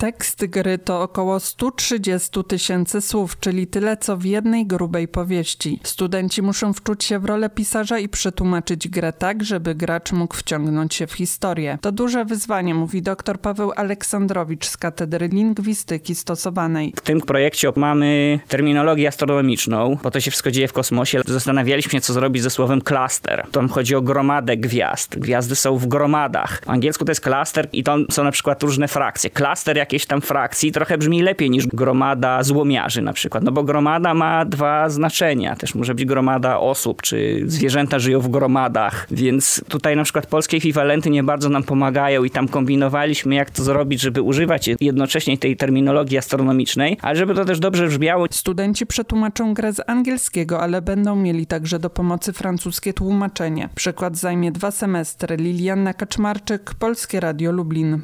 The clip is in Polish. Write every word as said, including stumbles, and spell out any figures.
Tekst gry to około sto trzydzieści tysięcy słów, czyli tyle co w jednej grubej powieści. Studenci muszą wczuć się w rolę pisarza i przetłumaczyć grę tak, żeby gracz mógł wciągnąć się w historię. To duże wyzwanie, mówi dr Paweł Aleksandrowicz z Katedry Lingwistyki Stosowanej. W tym projekcie mamy terminologię astronomiczną, bo to się wszystko dzieje w kosmosie. Zastanawialiśmy się, co zrobić ze słowem cluster. Tam chodzi o gromadę gwiazd. Gwiazdy są w gromadach. W angielsku to jest cluster i to są na przykład różne frakcje. Cluster jakiejś tam frakcji trochę brzmi lepiej niż gromada złomiarzy na przykład, no bo gromada ma dwa znaczenia. Też może być gromada osób, czy zwierzęta żyją w gromadach, więc tutaj na przykład polskie ekwiwalenty nie bardzo nam pomagają i tam kombinowaliśmy, jak to zrobić, żeby używać jednocześnie tej terminologii astronomicznej, ale żeby to też dobrze brzmiało. Studenci przetłumaczą grę z angielskiego, ale będą mieli także do pomocy francuskie tłumaczenie. Przykład zajmie dwa semestry. Lilianna Kaczmarczyk, Polskie Radio Lublin.